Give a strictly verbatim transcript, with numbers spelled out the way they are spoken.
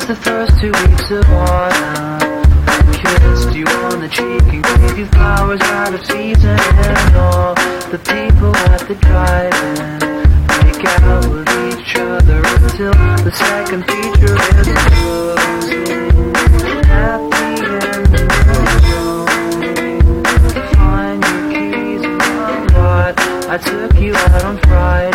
was the first two weeks of autumn. Kissed you on the cheek and gave you flowers out of season. And all the people at the drive-in make out with each other until the second feature is closing. At the end of the road, find your keys in my lot. I took you out on Friday.